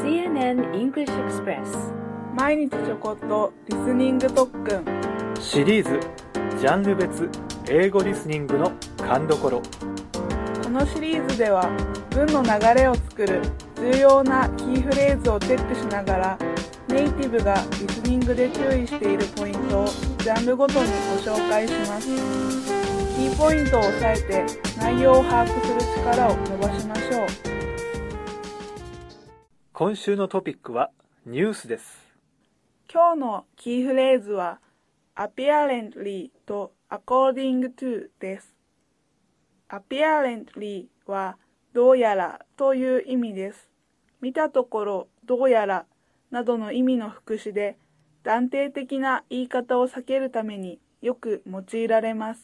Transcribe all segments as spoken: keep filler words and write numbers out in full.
シーエヌエヌ English Express 毎日ちょこっとリスニング特訓シリーズジャンル別英語リスニングの勘どころ。 このシリーズでは文の流れを作る重要なキーフレーズをチェックしながらネイティブがリスニングで注意しているポイントをジャンルごとにご紹介します。キーポイントを押さえて内容を把握する力を伸ばしましょう。 今週のトピックはニュースです。 今日のキーフレーズは apparently と according to です。apparently はどうやらという意味です。見たところ、どうやらなどの意味の副詞で断定的な言い方を避けるためによく用いられます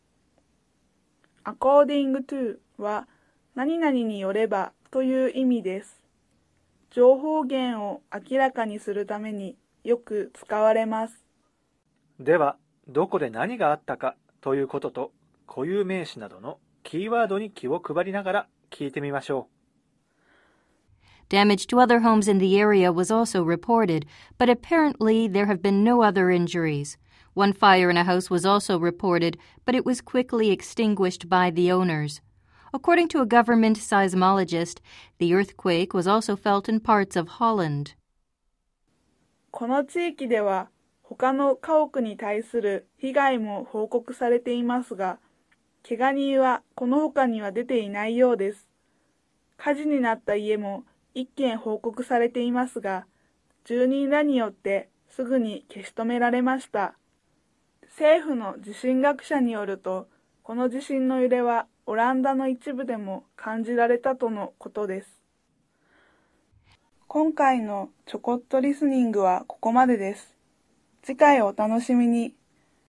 。according to は何々によればという意味です。情報源を明らかにするためによく使われます。 では、どこで何があったかということと固有名詞などのキーワードに気を配りながら聞いてみましょう。Damage to other homes in the area was also reported, but apparently there have been no other injuries. One fire in a house was also reported, but it was quickly extinguished by the owners. According to a government seismologist, the earthquake was also felt in parts of Holland. この地域では他の家屋に対する被害も報告されていますが、怪我人はこの他には出ていないようです。火事になった家も一件報告されていますが、住人らによってすぐに消し止められました。政府の地震学者によると、この地震の揺れはオランダの一部でも感じられたとのことです。今回のちょこっとリスニングはここまでです。次回お楽しみに。